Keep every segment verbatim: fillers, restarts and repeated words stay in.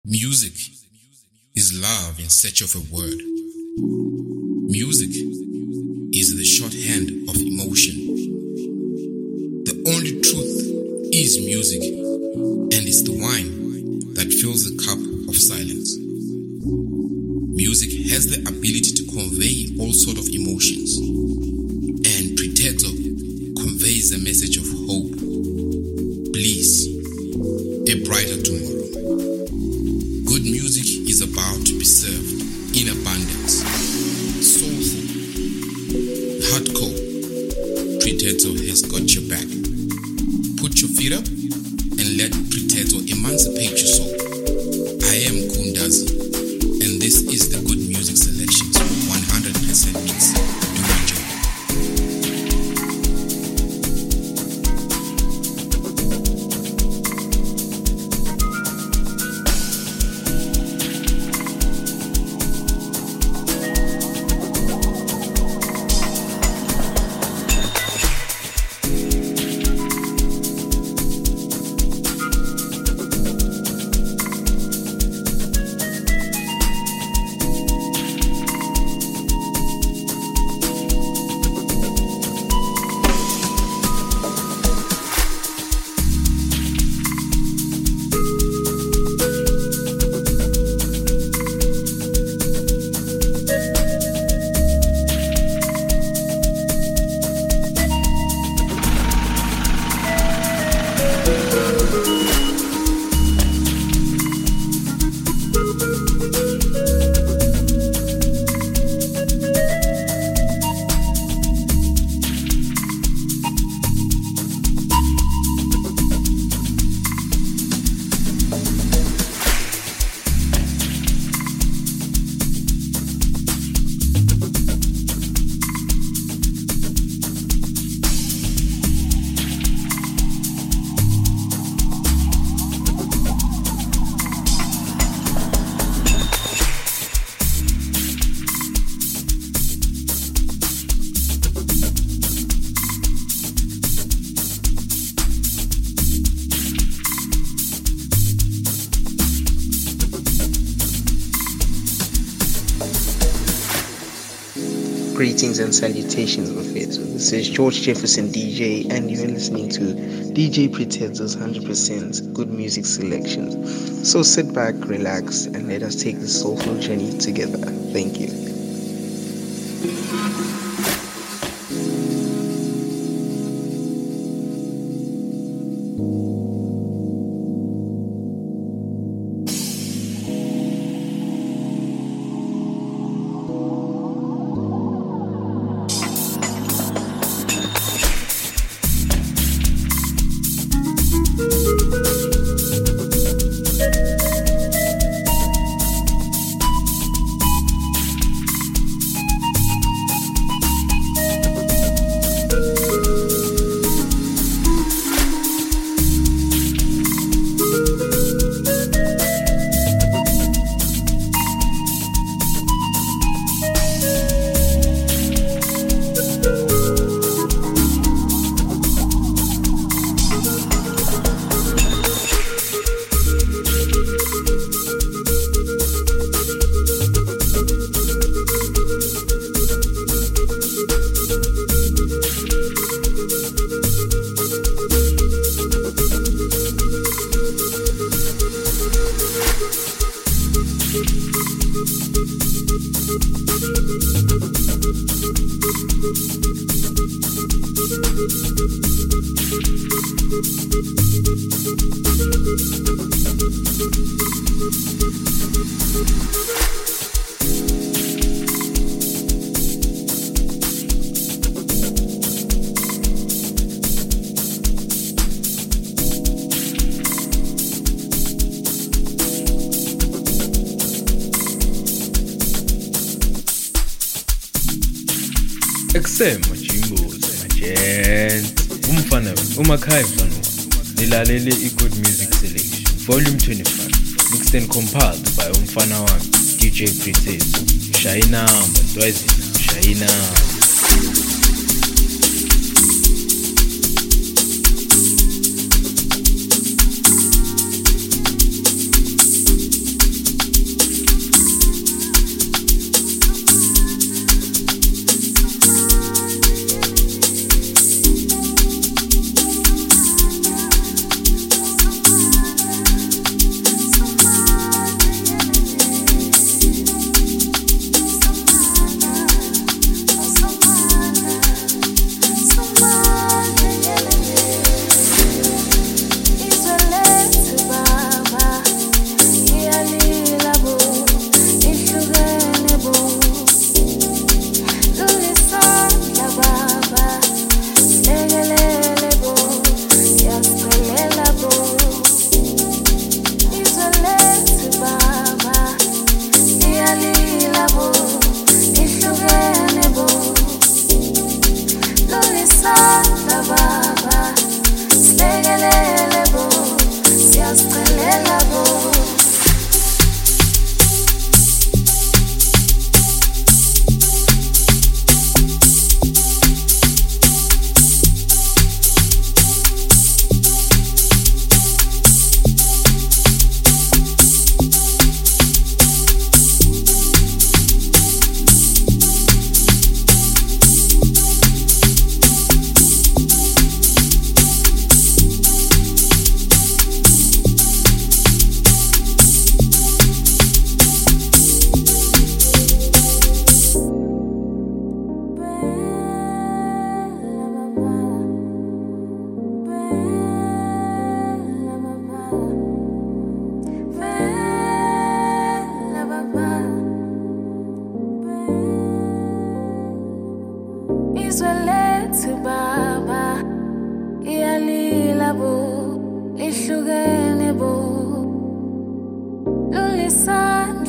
Music is love in search of a word. Music is the shorthand of emotion. The only truth is music, and it's the wine that fills the cup of silence. Music has the ability to convey all sorts of emotions, and Preteto conveys a message of hope, bliss, a brighter tomorrow. Good music is about to be served in abundance, soulful, hardcore. Preteto has got your back. Put your feet up and let Preteto emancipate your soul. I am Kundazi, and this is the Good Music Selections one hundred percent mix. Do enjoy. Greetings and salutations, my friends. This is George Jefferson D J, and you're listening to D J Preteto's one hundred percent Good Music Selections. So sit back, relax, and let us take this soulful journey together. Thank you. Eksema Jimbo's Magent Umfana Umakai Mfano Nilalele i-Good Music Selection Volume twenty-five, mixed and compiled by Umfana Wami D J Preteto. Shaina Mbantwazina Shaina.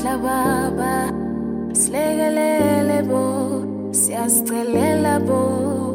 amandla baba silekelele bo siyasicelela bo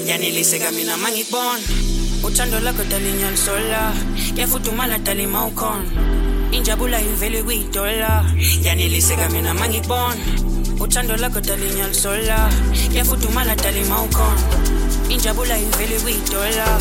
Yaniliseka mina mangikubona uthando lakho dalinyal sola yafudumala dalima ukhona injabula ivele kuyidola yaniliseka mina mangikubona uthando lakho dalinyal sola yafudumala dalima ukhona injabula ivele kuyidola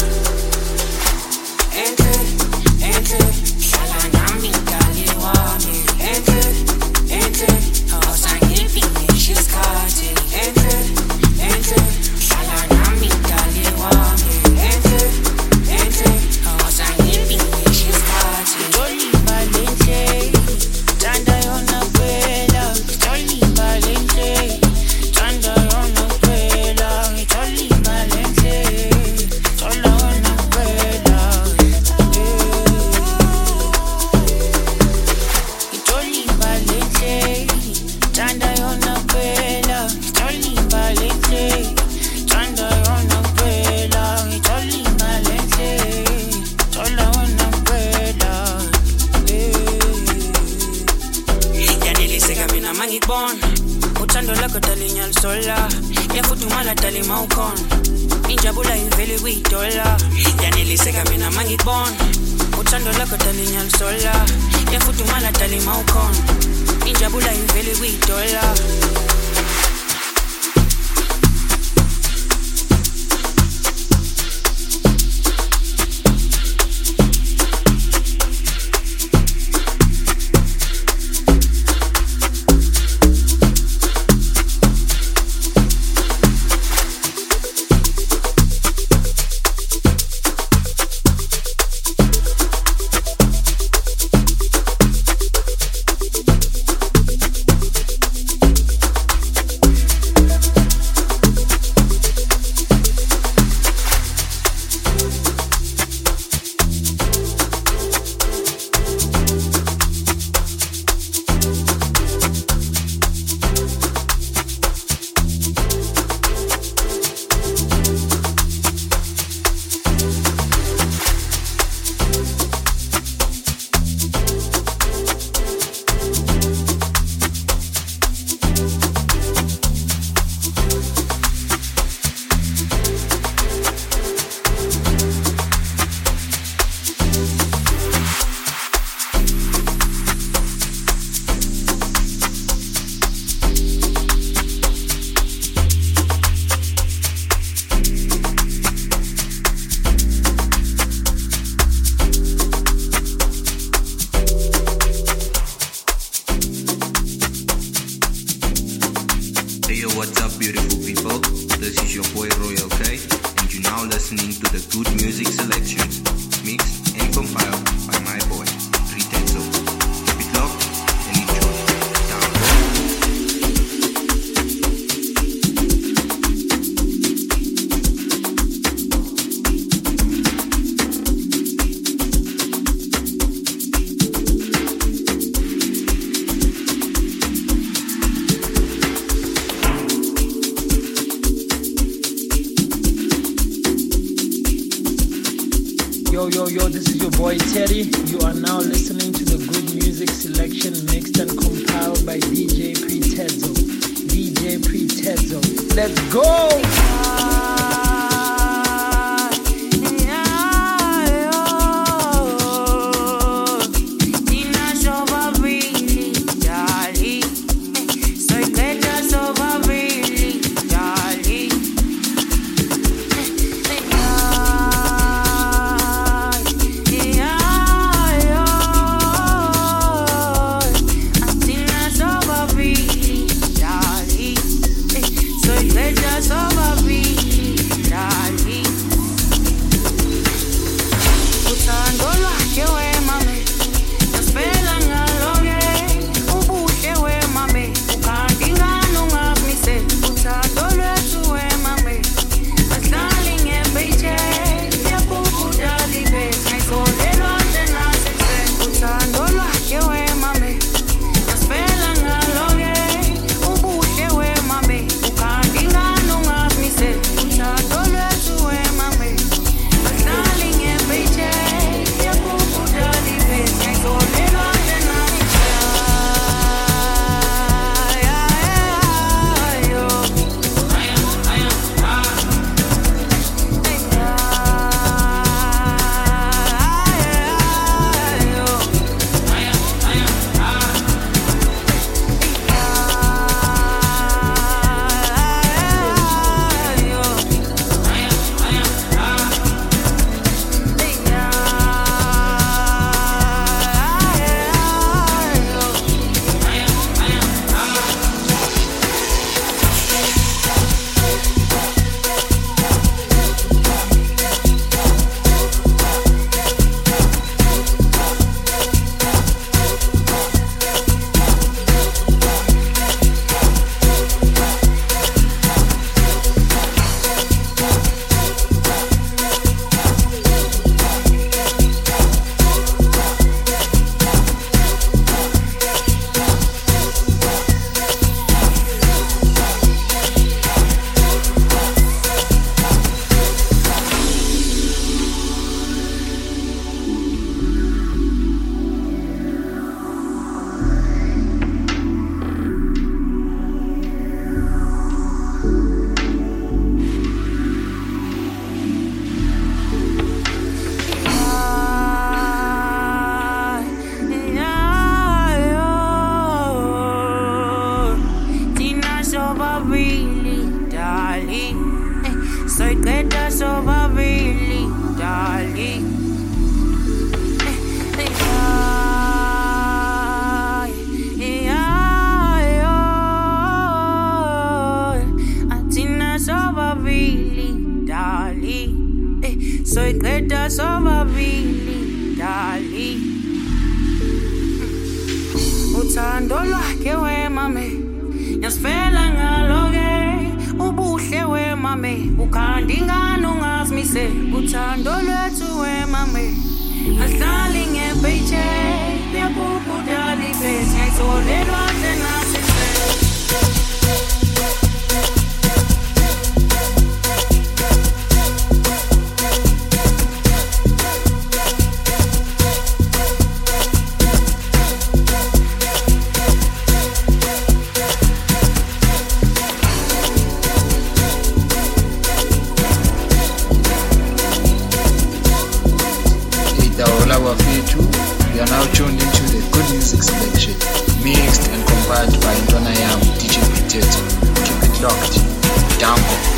Ente ente hlala nami dali wami ente ente awusangiphinde isikhathi ente ente hlala nami dali wami ente ente awusangiphinde isikhathi Toliba lenhle tanda yona kwela Toliba lenhle tanda yona kwela Toliba lenhle tola yona kwela Toliba lenhle tanda yona kwela Toliba lenhle tanda yona kwela Toliba lenhle tola yona kwela Yaniliseka mina mangikubona uthando lakho dalinyal sola yafudumala dalima ukhona injabula ivele kuyidola Yaniliseka mina mangikubona uthando lakho dalinyal sola yafudumala dalima ukhona injabula ivele kuyidola Yo, yo, yo, this is your boy Teddy. You are now listening to the good music selection mixed and compiled by D J Pretezo. D J Pretezo. Let's go! Soy bella, soy uthando lwakhe wemame yasifela ngalo-ke ubuhle wemame ukhanda ingane ungazimise uthando lwethu wemame ahlali ngebheyithe liyabhubhudala ibhesi ngayitholelwa nje nasise You are now tuned into the good music selection, mixed and compiled by Ntwana Yam, D J Potato. Keep it locked. Down go.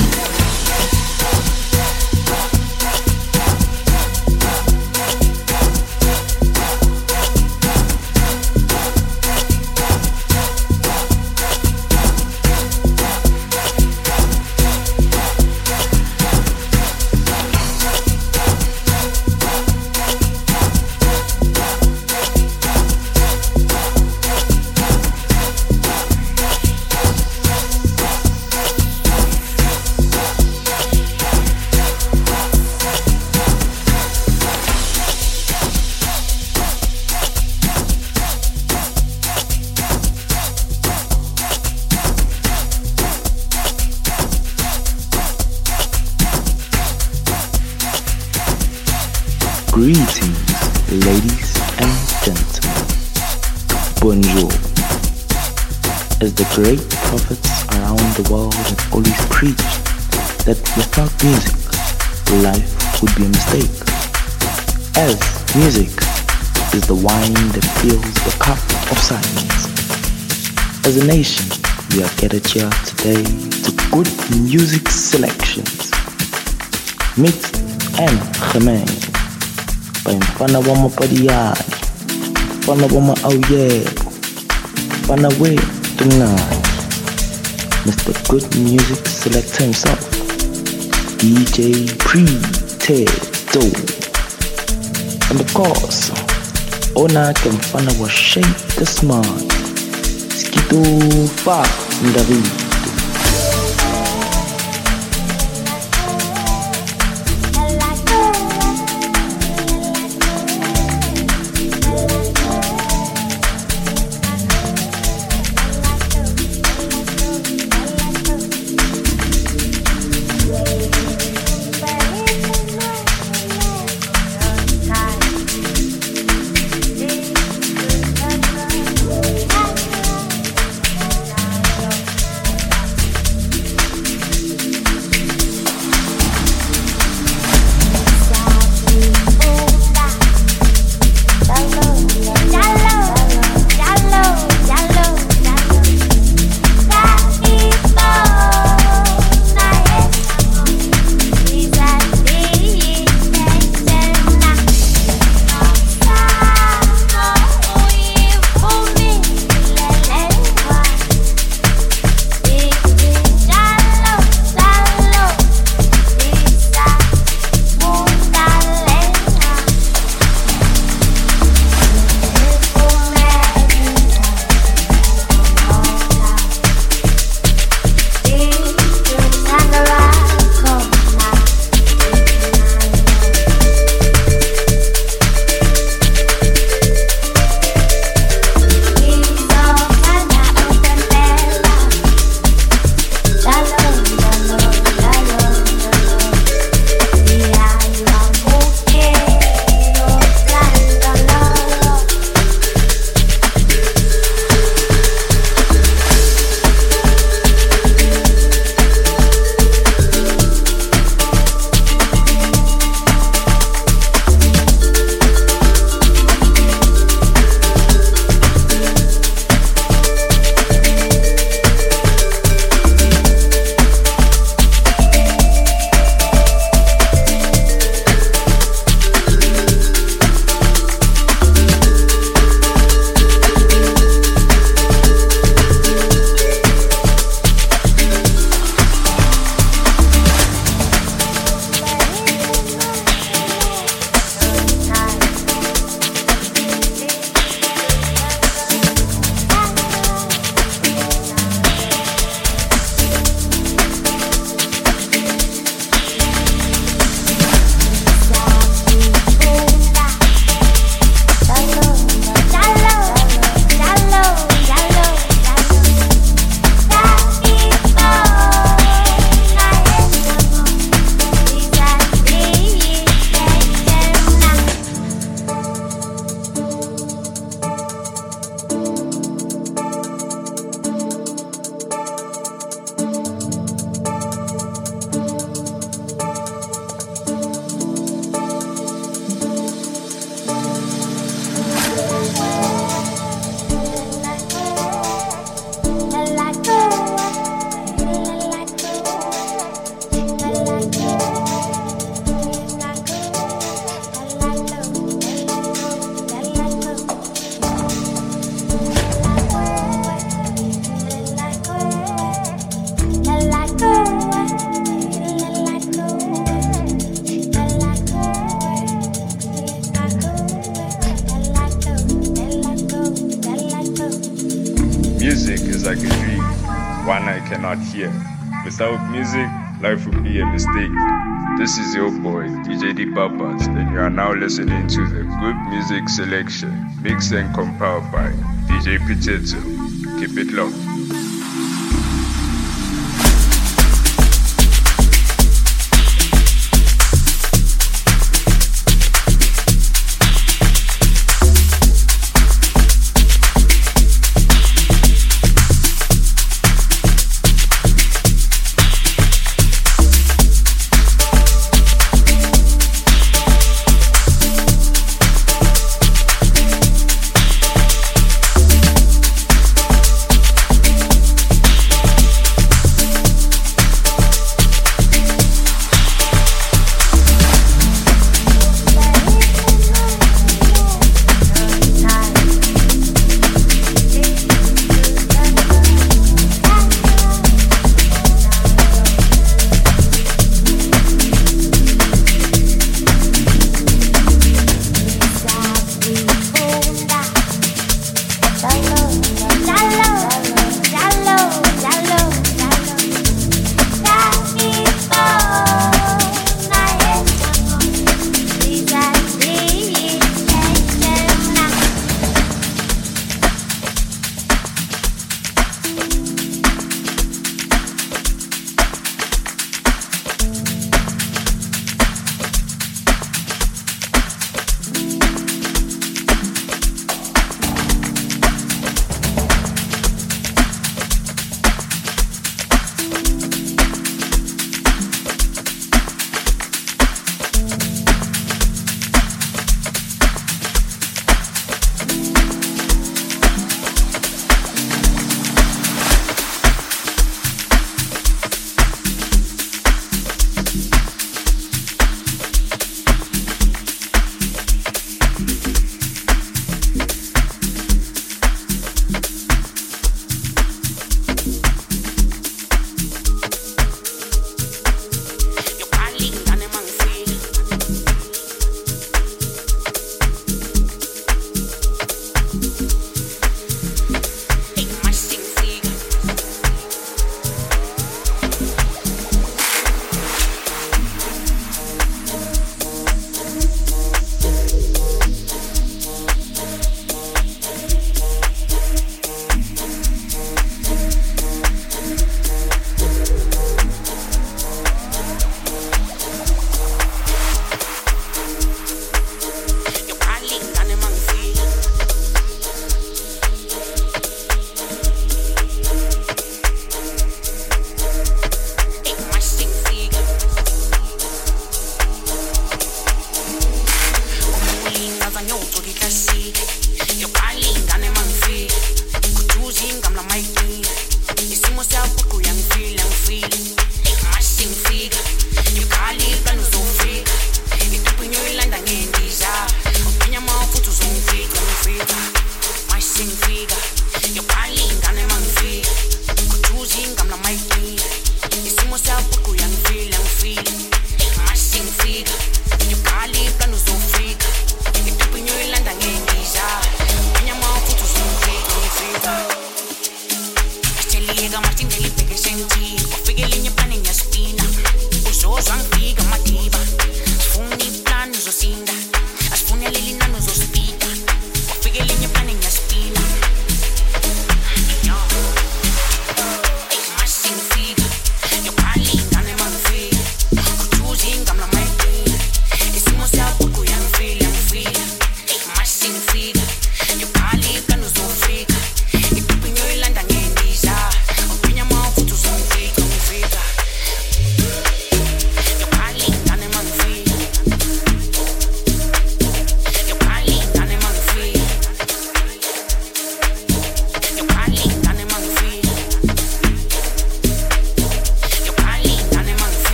Greetings, ladies and gentlemen. Bonjour. As the great prophets around the world have always preached that without music, life would be a mistake. As music is the wine that fills the cup of silence. As a nation, we are gathered here today to good music selections, mixed and gemengd. By mfana wa mapadiani, mfana wa maawiyebo, mfana wethu mnandi, Mister Good Music Selector himself, D J Pretezo. And of course, onake mfana wa Shake the Smart, Skito Fa Ndavido. Music is like a dream, one I cannot hear. Without music, life would be a mistake. This is your boy, D J D Papas, and you are now listening to the Good Music Selection, mixed and compiled by D J Pritezo. Keep it locked.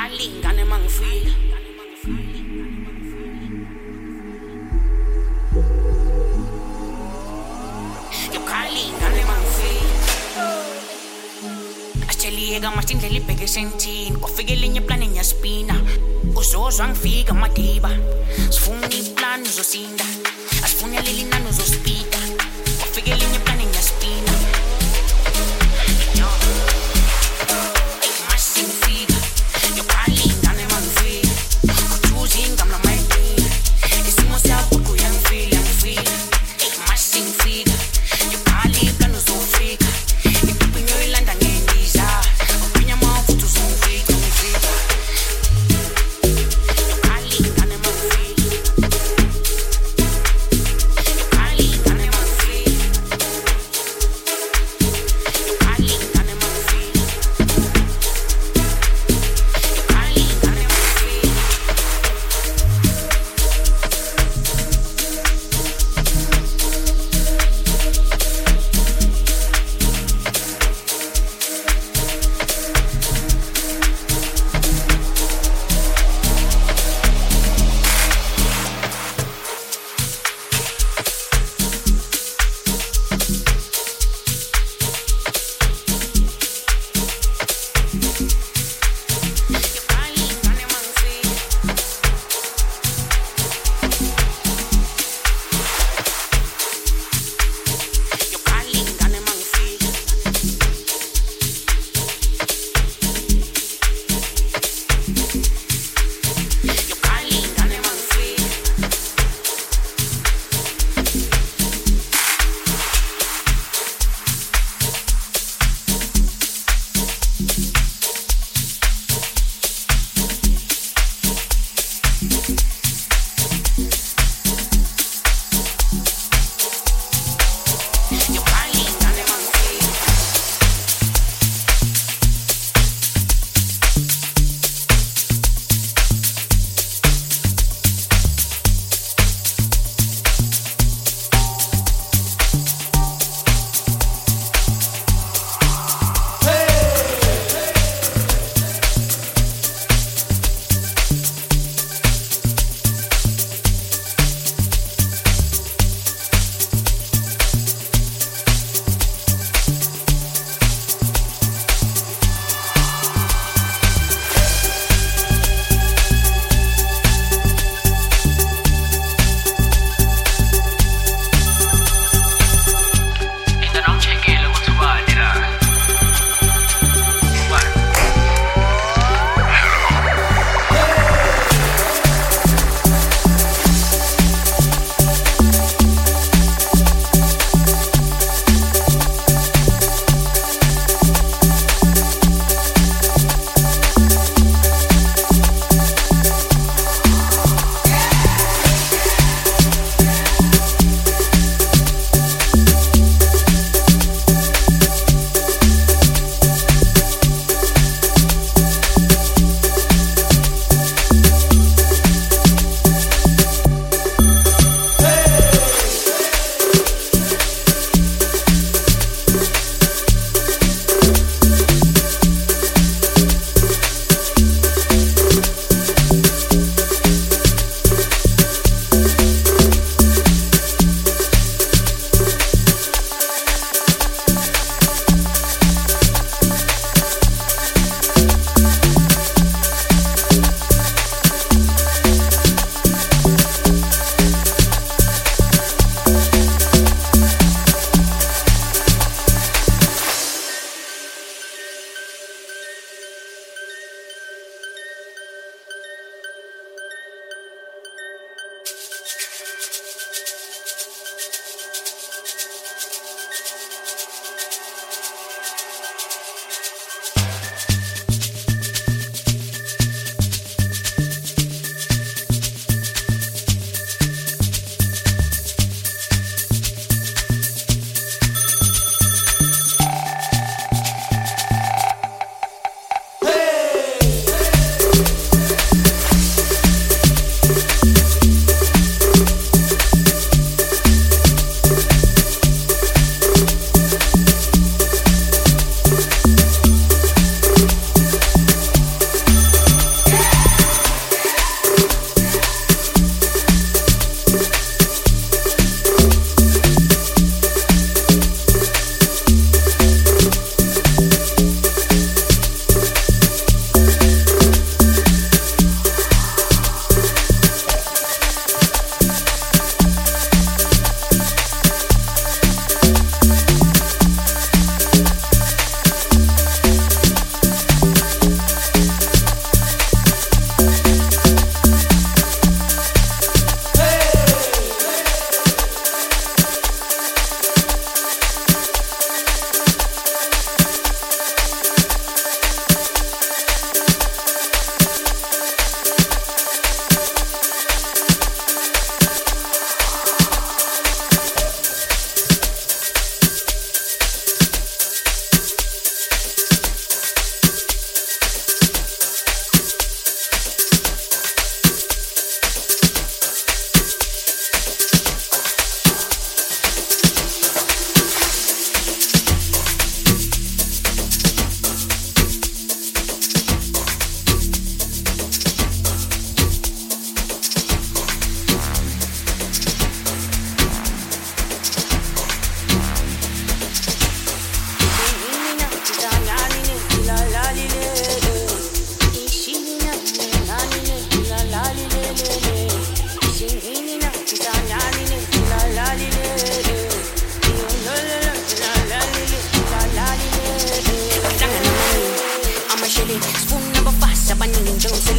Yokhali ingane mangifika. Yokhali ingane mangifika. Asitheliyeka manje indlela ibheke sentini. Kwafika linye plan ngiyaspina. Uzozwa ngifika madiba. Sifuna iplan uzosinda. Asifuna leli nani uzospida. Kwafika linye plan ngiyaspina. Calling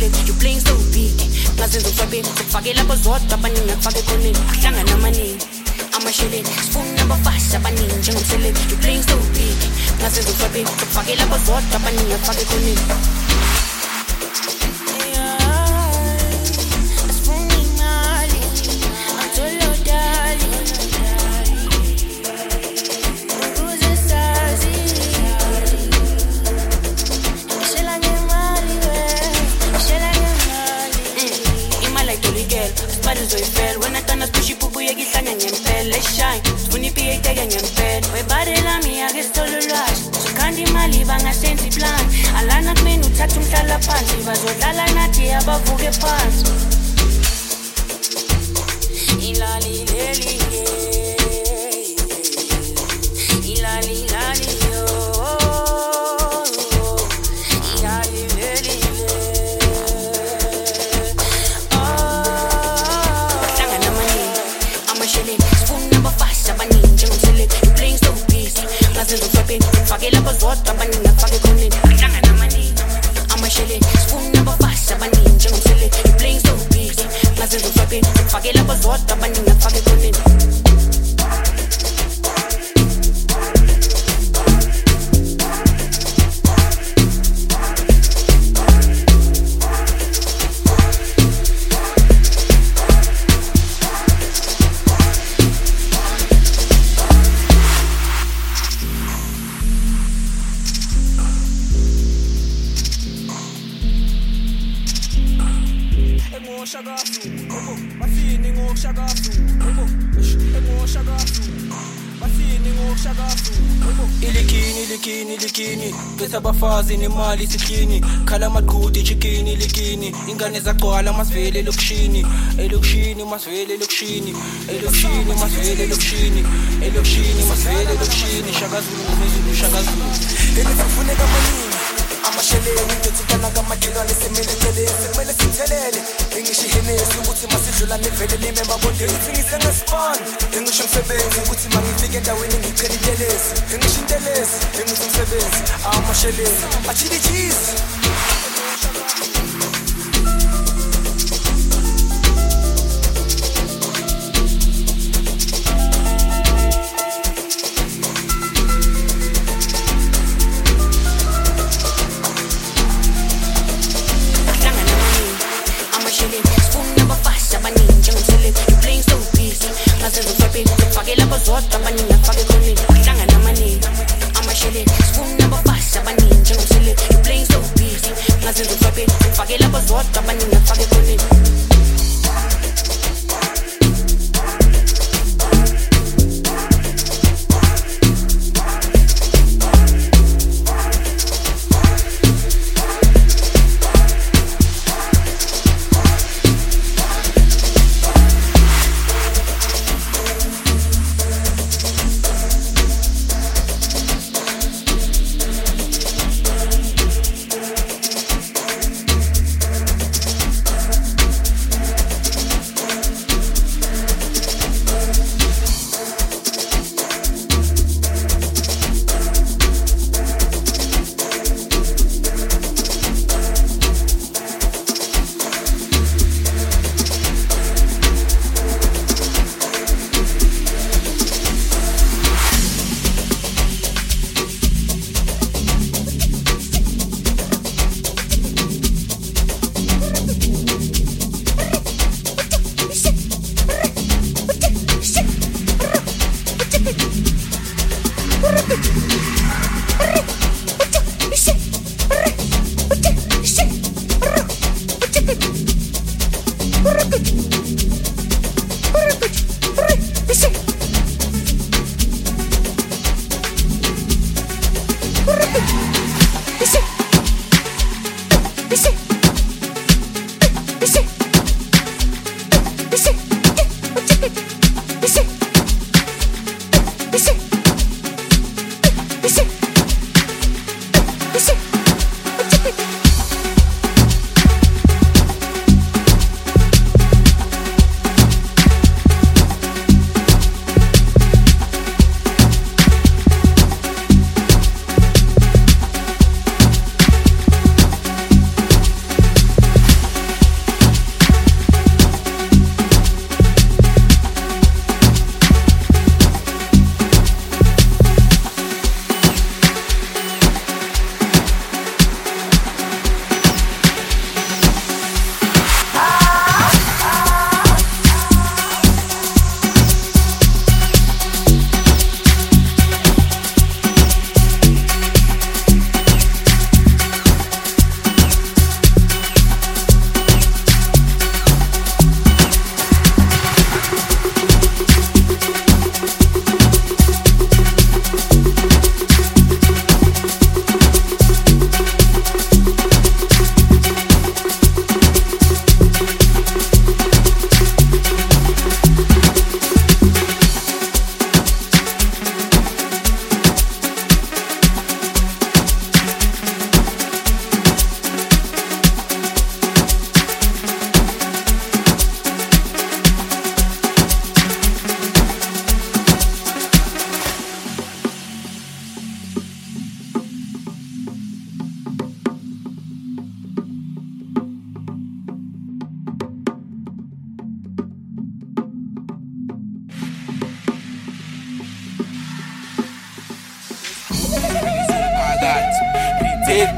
ngiselect you playing so big ngazenza ufabeni sokufake lapho zodwa abaningi akufake khoneni kuhlangana amaningi amasheleni sifuna abafasha abaningi njengomselect you playing so big ngazenza ufabeni sokufake lapho zodwa abaningi akufake khoneni When I turn a pushy poo you get sang and let's shine. When you pay again and bed, we body la me, I get all the rush. So can't you my live and I send it plan. Alana me no tatum tala panty, but what la nati above the pants. Ilali leli, ilali lali yo, ilali leli. Fake la bazota banina fake konin Langa na mani Ama shele Sifuna bafasha banin Jengo msele You playing so busy Ngazenzo fake Fake la bazota banina fake konin Ilikini, ilikini, ilikini Pesa bafazi nemali sikini Khala maqhuti chikini, ilikini Ingane zagcwala masivele elokishini Elokishini, masivele elokishini Elokishini, masivele elokishini Elokishini, masivele elokishini Shaka Zulu, Zulu, Shaka Zulu Elifufuneka maningi amasheleni ngithithana kamakhelwane semele celeni kumele sithelele engisho ihenesi ukuthi masidlula nevele limemba bondeni ngithi ngisengespan engisho umsebenzi ukuthi mangifike endaweni ngichela intelezi engisho intelezi engisho umsebenzi amasheleni achili cheese Fake la bazota banina fake konin Langa na mani Ama shele Sifuna bafasha banin Jengo msele You playing so busy Ngazenzo fake Fake la bazota banina fake konin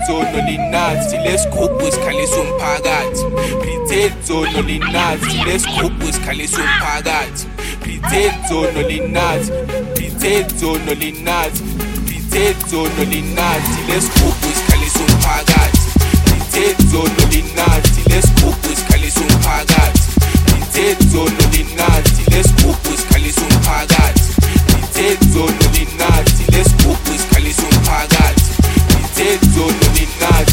Prithetho nolinathi lesigubhu sikhalisa umphakathi. Prithetho nolinathi lesigubhu sikhalisa umphakathi. Prithetho nolinathi, Prithetho nolinathi, Prithetho nolinathi lesigubhu sikhalisa umphakathi. Prithetho nolinathi lesigubhu sikhalisa umphakathi. Prithetho nolinathi lesigubhu sikhalisa umphakathi. Prithetho nolinathi lesigubhu sikhalisa umphakathi. Prithetho nolinathi.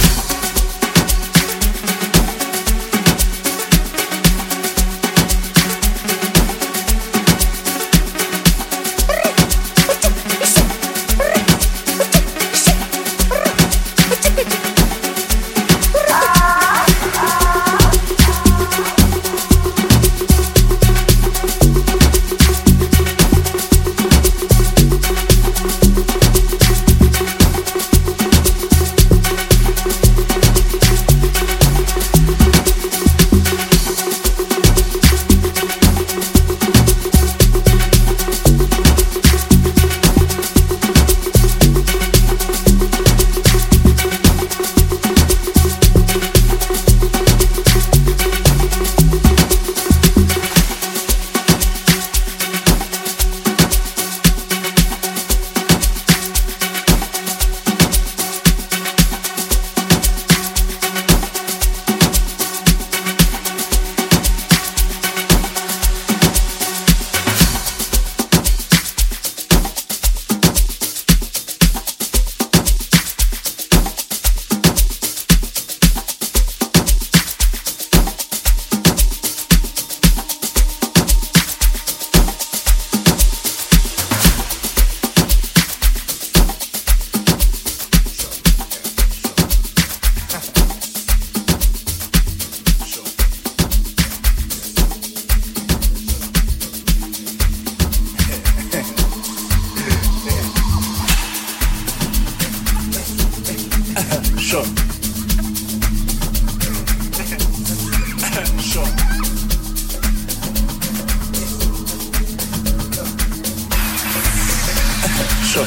Sure. Sure. Sure.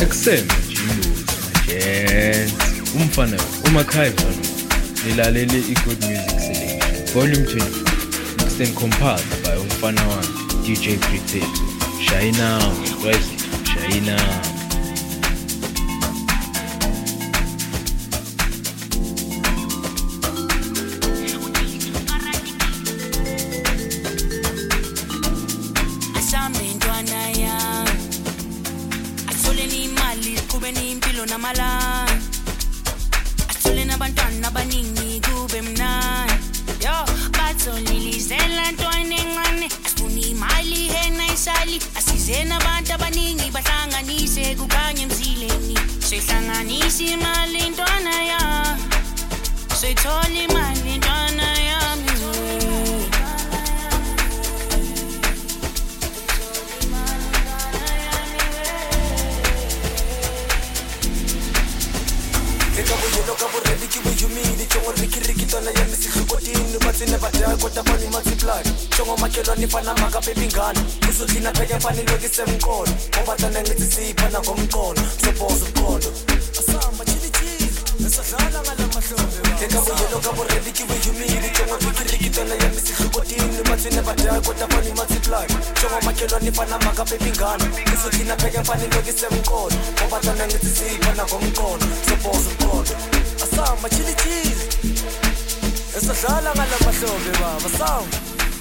Ekuseme Jimbo's Majent umfana umakhaya mfana nilalele i-Good Music Selection Volume twenty-five mixed and compiled by umfana wami D J Prethetso. Shayina guys, Shayina. Namalanga asithole nabantwana abaningi kube mnandi yo bathonilizela ntwana encane asifuna imali hena isali asize nabantu abaningi bahlanganise kukhanye emzileni sihlanganise imali ntwana ya sithola imali ntwana yami Chongo makhelwane fana makaphepha ingane uzothina pheke mfana lokise mqolo ngoba thana ngithi siphana ngomqolo soboza uqolo asamba chili chili esadlala ngalamahlombe keka buyelo kabo ready kiwe humili chongo fikiri kitana ya misihlukotini bathina badaya kodwa fana multiply chongo makhelwane fana makaphepha ingane uzothina pheke mfana lokise mqolo ngoba thana ngithi siphana ngomqolo soboza uqolo asamba chili chili esadlala ngalamahlombe baba asamba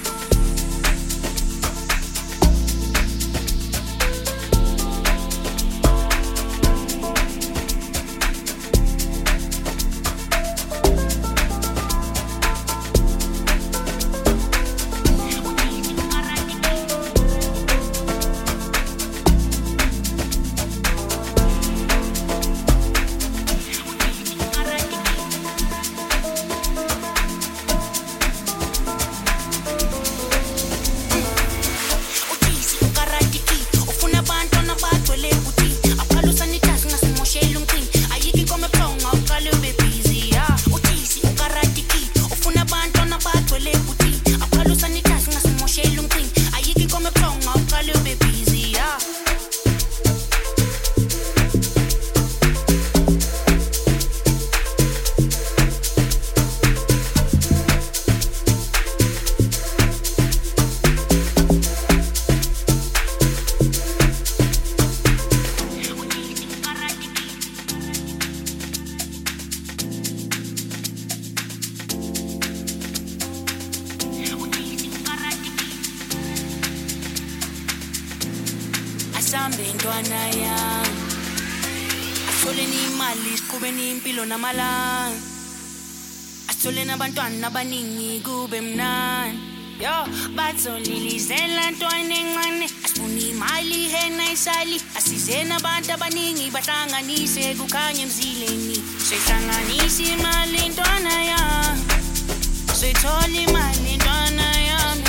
Sambe ntwana yami asithole imali siqhube impilo namalanga asithole nabantwana abaningi kube mnandi yo bathonilizela ntwana encane asifuna imali hena isali asize nabantu abaningi bahlanganise kukhanye emzileni sihlanganise imali ntwana yami sithola imali ntwana yami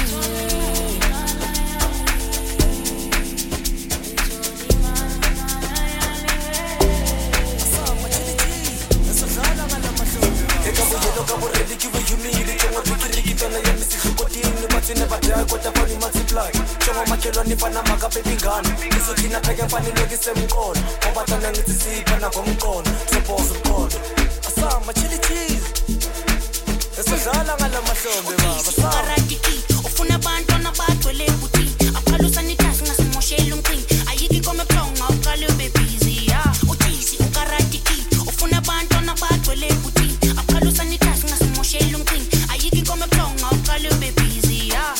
Kabo ready kiwe humili chongo fikiri kitana ya misihlukotini bathina badaya kodwa fana multiply chongo makhelwane fana makaphepha ingane uzothina pheke mfana lokise mqolo ngoba thana ngithi siphana ngomqolo soboza uqolo asamba chili chili esadlala ngalamahlombe baba asamba ufuna abantwana bagcwele ukuthi aphalusa nithasi ngasimoshela umqini ayiki kome phonga uqale ube busy ya uthisi ukarati ufuna abantwana bagcwele ukuthi aphalusa nithasi ngasimoshela umqini ayiki kome phonga uqale ube busy ya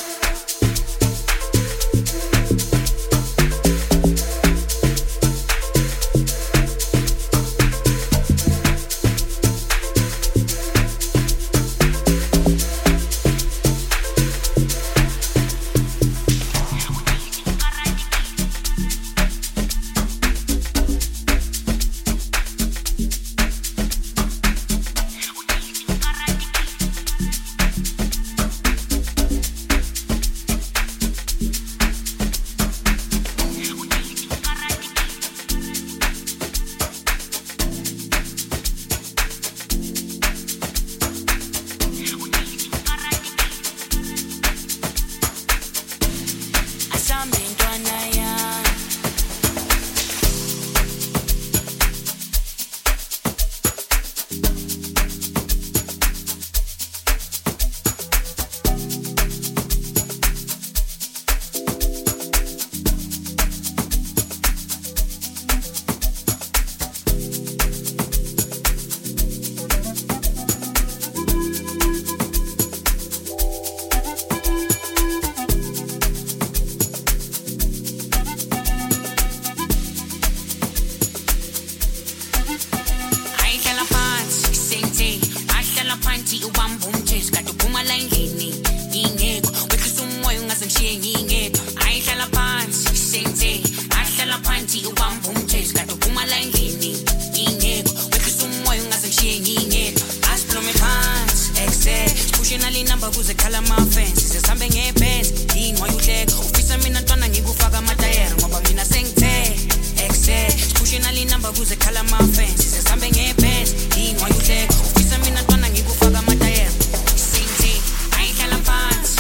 Pushing ali number kuze khala ama-fans sihambe ngeband yini wayuhleka ufisa mina ntwana ngikufaka amatayera ngoba mina sengithe excess pushing ali number kuze khala ama-fans sihambe ngeband yini wayuhleka ufisa mina ntwana ngikufaka amatayera singithe ayihlala phansi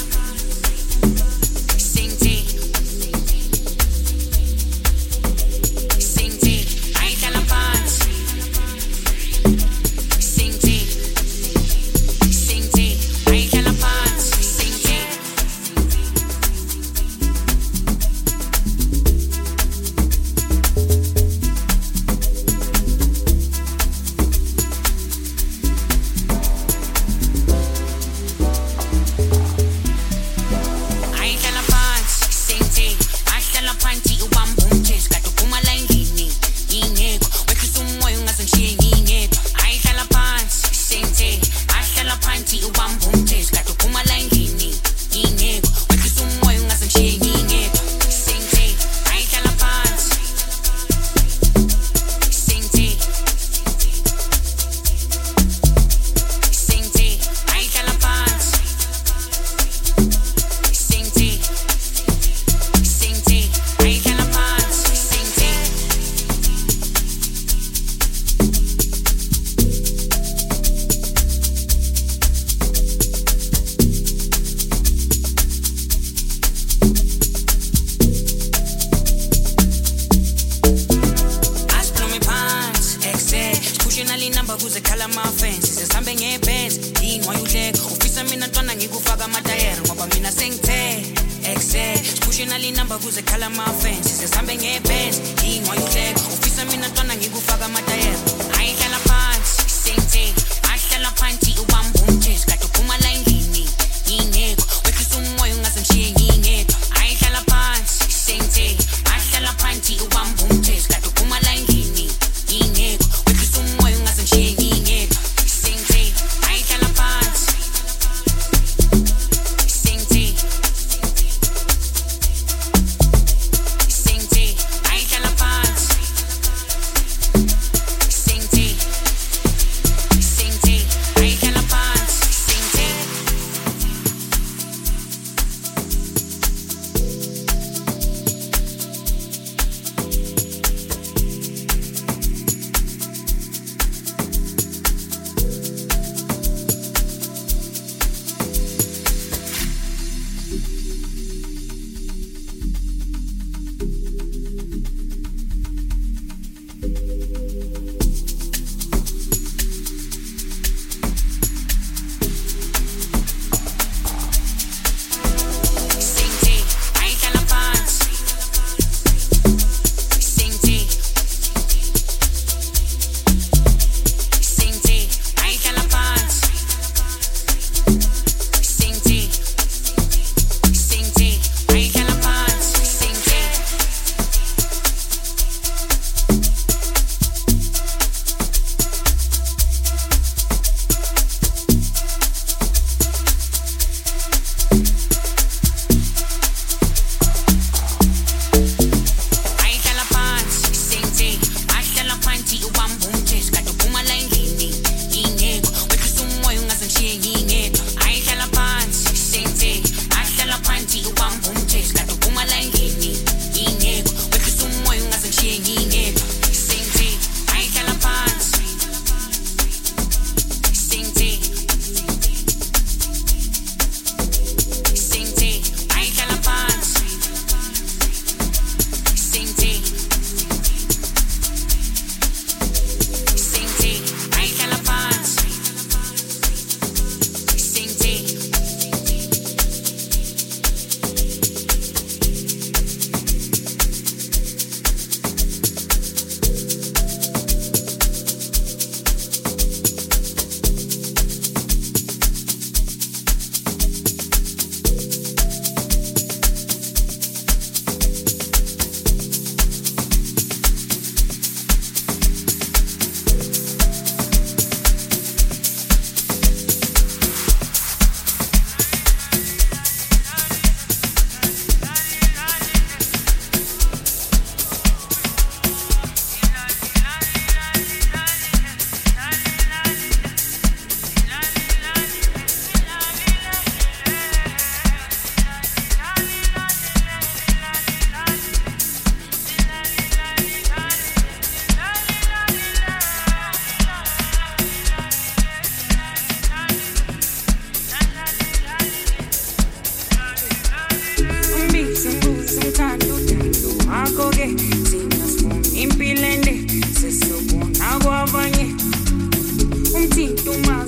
singithe singithe ayihlala phansi I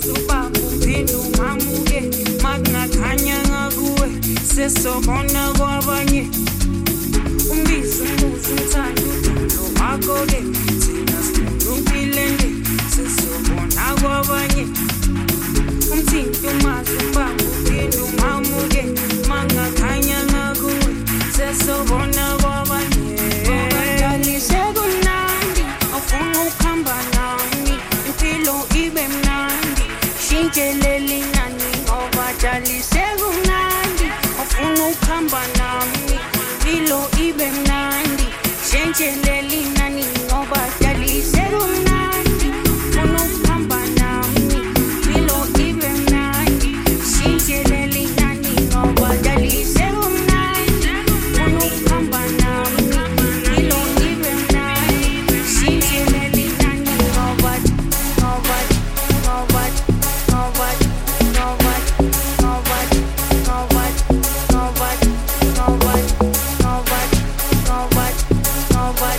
ubaba uphinde ungamuke makungakhanya ngakuwe sesobona kwabanye umbizo umuzi umthanda udulo wakho-ke thina sinulumpilende sesobona kwabanye umthinto umazi ubaba uphinde ungamuke makungakhanya ngakuwe sesobona kwabanye sekunandi awufuna ukuhamba nami impilo ibe mnandi shintsheleli nani ngoba jali sekunandi awufuna ukuhamba nami impilo ibe mnandi shintsheleli nani ngoba jali sekunandi awufuna ukuhamba nami impilo ibe mnandi shintsheleli nani ngoba jali sekunandi awufuna ukuhamba nami impilo ibe mnandi shintsheleli nani ngoba ngoba ngoba ngoba ngoba ngoba ngoba ngoba ngoba ngoba ngoba ngoba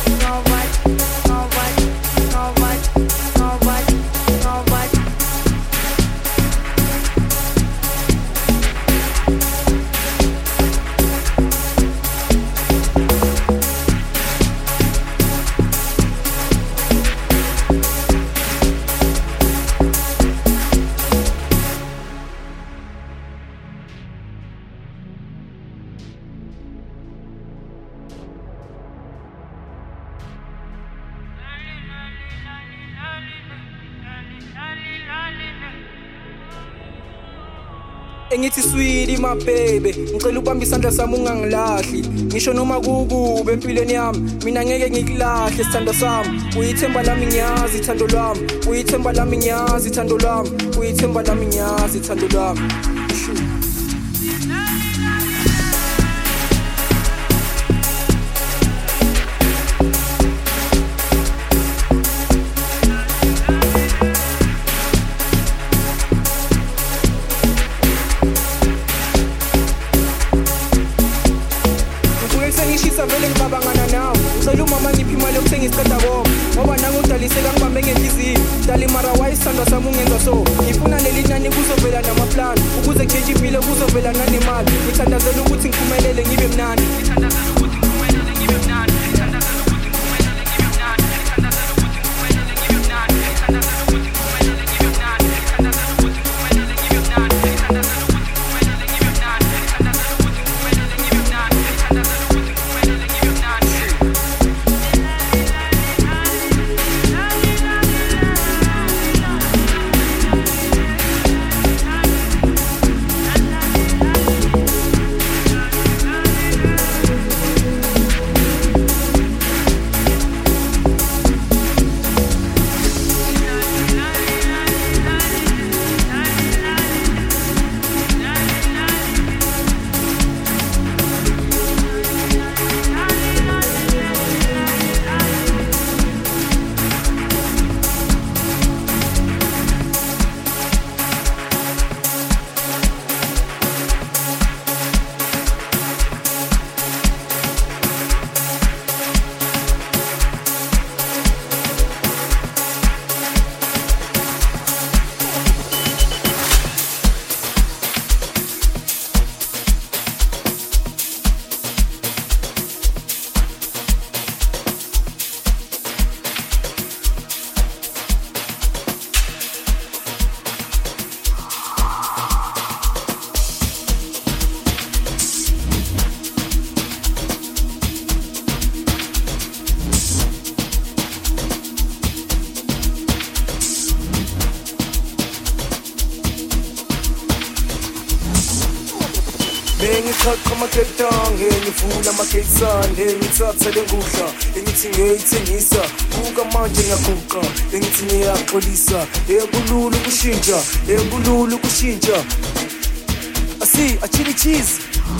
Engithi sweetie my baby ngicela ubamba isandla sami ungangilahli ngisho noma kukube empilweni yami mina ngeke ngikulahle sithando sami uyithemba lami ngiyazi ithando lami uyithemba lami ngiyazi ithando lami uyithemba lami ngiyazi ithando lami vele ngibabangana nawe ngicela umama ngiphi imali yokuthenga isiqeda konke ngoba nanga udaliseka ngibambe ngenhliziyo dali mara wayisithandwa sami ungenza so ngifuna leli nani kuzovela namaplani ukuze kutshentshe impilo kuzovela nanemali ngithandazela ukuthi ngiphumelele ngibe mnandi ngithandazela ukuthi ngiphumelele ngibe mnandi ngithandazela ukuthi ngiphumelele ngibe mnandi ngithandazela ukuthi ngiphumelele ngibe mnandi ngithandazela ukuthi ngiphumelele ngibe mnandi ngithandazela ukuthi ngiphumelele ngibe mnandi ngithandazela ukuthi ngiphumelele ngibe mnandi ngithandazela ukuthi ngiphumelele ngibe mnandi ngithandazela Bengichaqa amaketange ngivula amakesande ngithatha lengudla engithi ngiyithengisa buka manje ngiyaguqa engithi ngiyaxolisa ekulula ukushintsha ekulula ukushintsha asi achili cheese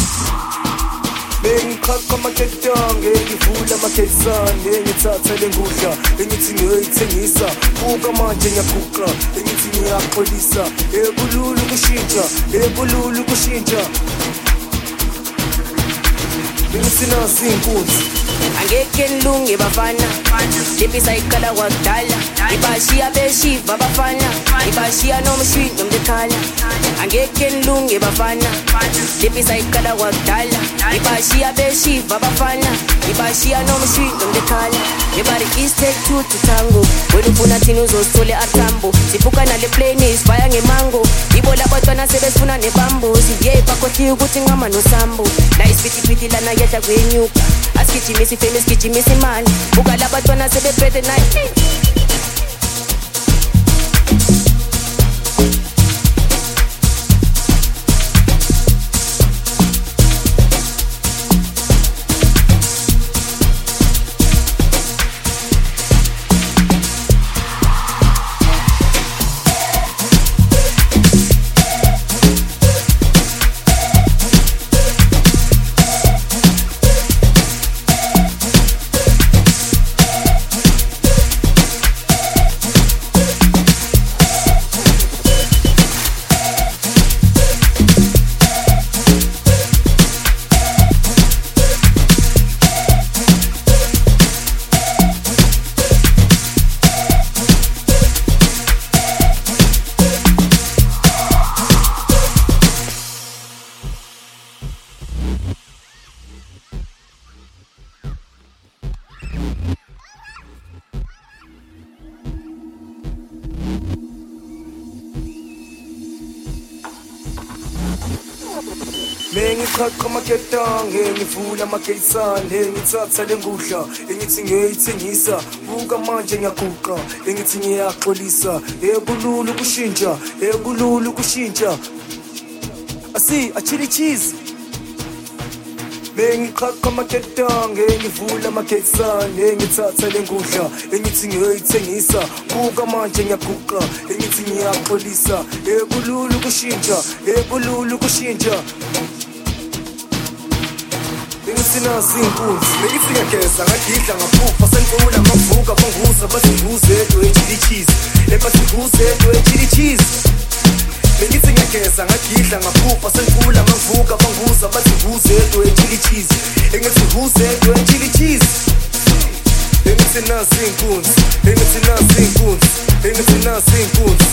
Bengichaqa amaketange ngivula amakesande ngithatha lengudla engithi ngiyithengisa buka manje ngiyaguqa engithi ngiyaxolisa ekulula ukushintsha ekulula ukushintsha Bengisina zinkunzi angeke nilunge bafana lepisa ikala wakudala ibashiya beshiva bafana ibashiya nomshini nomdekhala angeke nilunge bafana lepisa ikala wakudala ibashiya beshiva bafana ibashiya nomshini nomdekhala ebari is take two to tango wena ufuna thini uzosithole athambo sibuka nale plane isibaya ngemango ibo labatwana sebesifuna nebambuzi yeah bakhohliwe ukuthi ngama nosambo la isiphithi lana yedla kwenyuka asigijimisi famous gijimisi imali buka labatwana sebephethe night Mengichaqa amaketange ngivula amaketisane ngithatha lengudla engithi ngiyithengisa buka manje ngiyaguqa engithi ngiyaxolisa ebululu kushintsha ebululu kushintsha asi achili cheese Mengichaqa amaketange ngivula amaketisane ngithatha lengudla engithi ngiyithengisa buka manje ngiyaguqa engithi ngiyaxolisa ebululu kushintsha ebululu kushintsha Sina zinkunzi Mengifika kesa ngagidla ngaphufa Sengula mavuka banguza Basinguze edo echili cheese Ebasinguze edo echili cheese Mengithi ngagesa ngagidla ngaphufa Sengula mavuka banguza Basinguze edo echili cheese Engisinguze edo echili cheese Engithi nasi inkunzi Engithi nasi inkunzi Engithi nasi inkunzi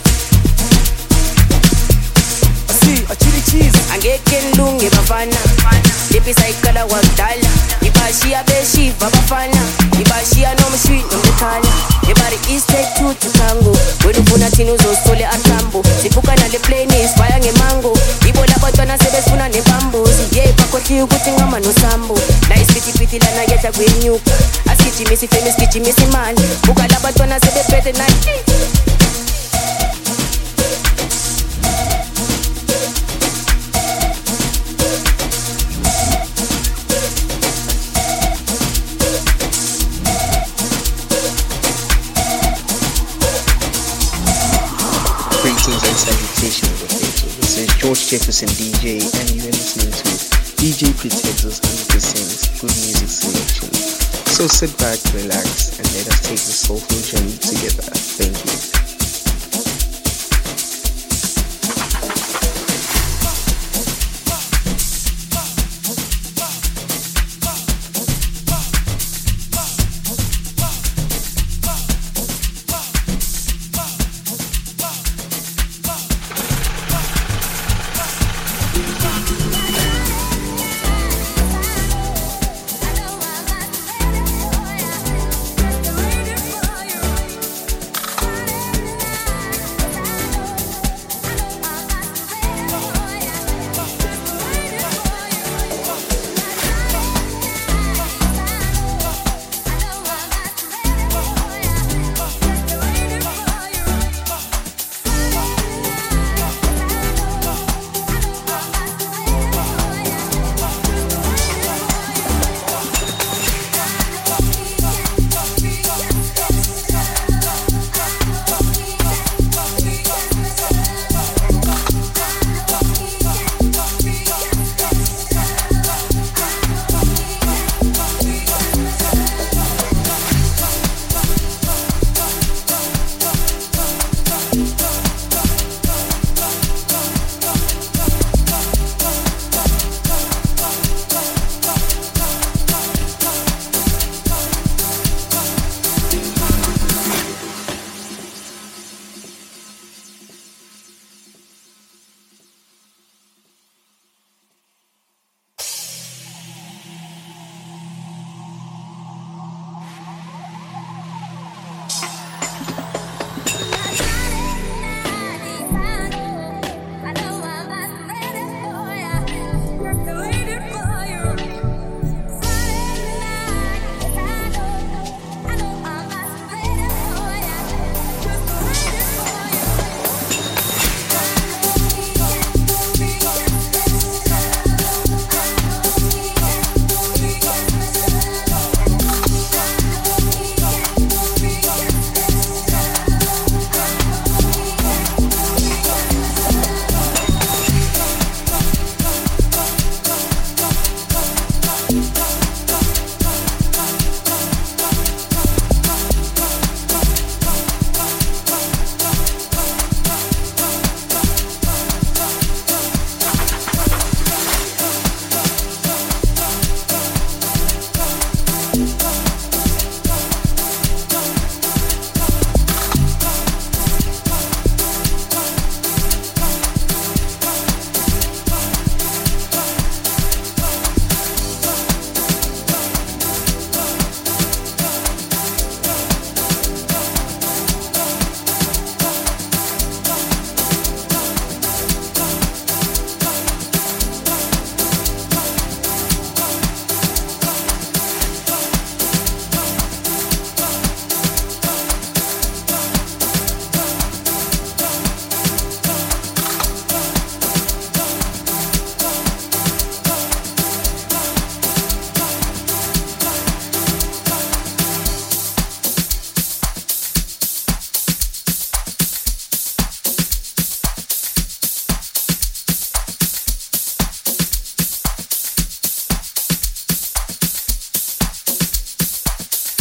Asi achili cheese angeke nilunge bafana lepisa ikala wakudala ibashiya beshiva bafana ibashiya nomshini nomdekhala ebari is take two to tango wena ufuna thini uzosithole athambo sibuka nale plane isibaya ngemango ibo labatwana sebesifuna nebambuzi yeah bakhohliwe ukuthi ngama nosambo la isiphithi lana yedla kwenyuka asigijimisi famous gijimisi imali buka labatwana sebephethe night This is George Jefferson D J and you're listening to D J Pretenzo's one hundred percent good music selection. So sit back, relax and let us take this soulful journey together. Thank you.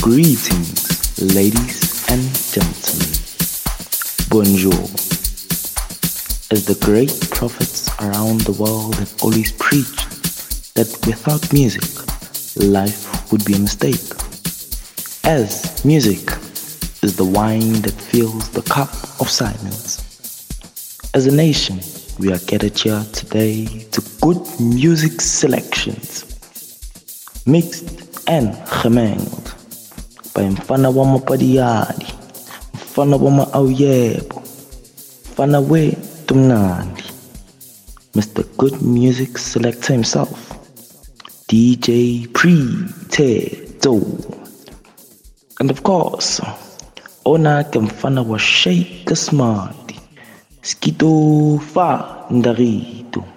Greetings, ladies and gentlemen. Bonjour. As the great prophets around the world have always preached that without music, life would be a mistake. As music is the wine that fills the cup of silence. As a nation, we are gathered here today to good music selections, mixed and gemengeld, by mfana wa mapadiadi, mfana wa ma-auyebo, mfana wethu mnandi, Mister Good Music Selector himself, D J Pretezo. And of course, ona ke mfana wa Shake Smarty, Skito fa ndarito.